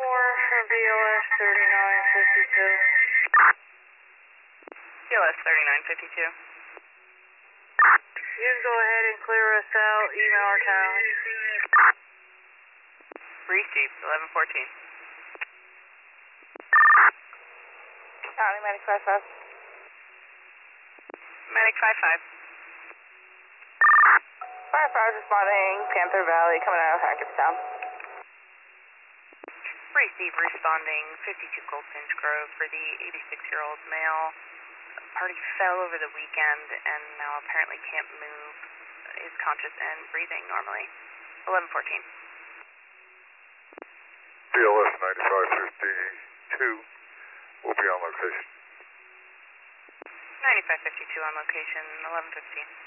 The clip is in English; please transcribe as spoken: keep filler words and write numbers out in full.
four from B L S thirty-nine fifty-two. B L S thirty-nine fifty-two. You can go ahead and clear us out, email our town. Received, eleven fourteen. County Medic five five. Medic five five. Firefighters responding, Panther Valley, coming out of Hackettstown. Receive, responding, fifty-two Goldfinch Grove for the eighty-six-year-old male. Party fell over the weekend and now apparently can't move, is conscious and breathing normally. eleven fourteen. B L S ninety-five fifty-two will be on location. ninety-five fifty-two on location, eleven fifteen.